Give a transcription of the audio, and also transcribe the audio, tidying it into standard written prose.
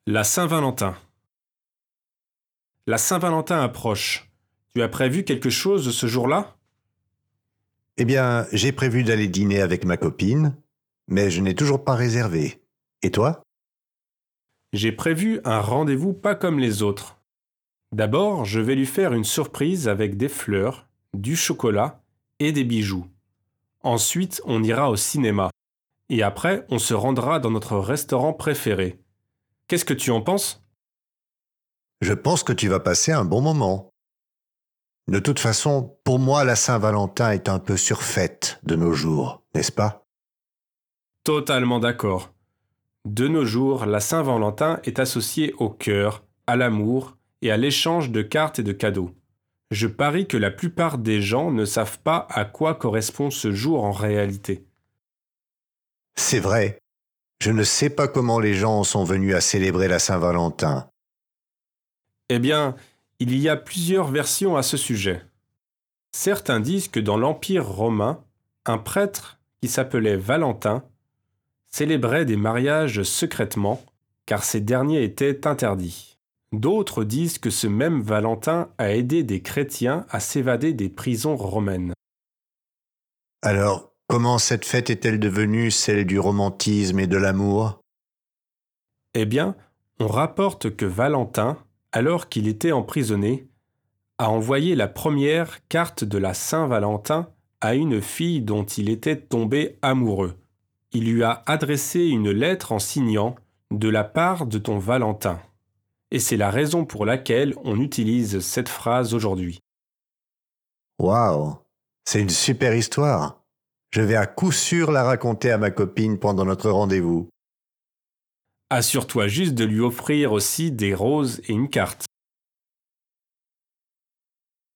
La Saint-Valentin. La Saint-Valentin approche. Tu as prévu quelque chose ce jour-là? Eh bien, j'ai prévu d'aller dîner avec ma copine, mais je n'ai toujours pas réservé. Et toi? J'ai prévu un rendez-vous pas comme les autres. D'abord, je vais lui faire une surprise avec des fleurs, du chocolat et des bijoux. Ensuite, on ira au cinéma. Et après, on se rendra dans notre restaurant préféré. Qu'est-ce que tu en penses? Je pense que tu vas passer un bon moment. De toute façon, pour moi, la Saint-Valentin est un peu surfaite de nos jours, n'est-ce pas? Totalement d'accord. De nos jours, la Saint-Valentin est associée au cœur, à l'amour et à l'échange de cartes et de cadeaux. Je parie que la plupart des gens ne savent pas à quoi correspond ce jour en réalité. C'est vrai. Je ne sais pas comment les gens en sont venus à célébrer la Saint-Valentin. Eh bien, il y a plusieurs versions à ce sujet. Certains disent que dans l'Empire romain, un prêtre qui s'appelait Valentin célébrait des mariages secrètement, car ces derniers étaient interdits. D'autres disent que ce même Valentin a aidé des chrétiens à s'évader des prisons romaines. Alors, comment cette fête est-elle devenue celle du romantisme et de l'amour? Eh bien, on rapporte que Valentin, alors qu'il était emprisonné, a envoyé la première carte de la Saint-Valentin à une fille dont il était tombé amoureux. Il lui a adressé une lettre en signant de la part de ton Valentin. Et c'est la raison pour laquelle on utilise cette phrase aujourd'hui. Waouh! C'est une super histoire. Je vais à coup sûr la raconter à ma copine pendant notre rendez-vous. Assure-toi juste de lui offrir aussi des roses et une carte.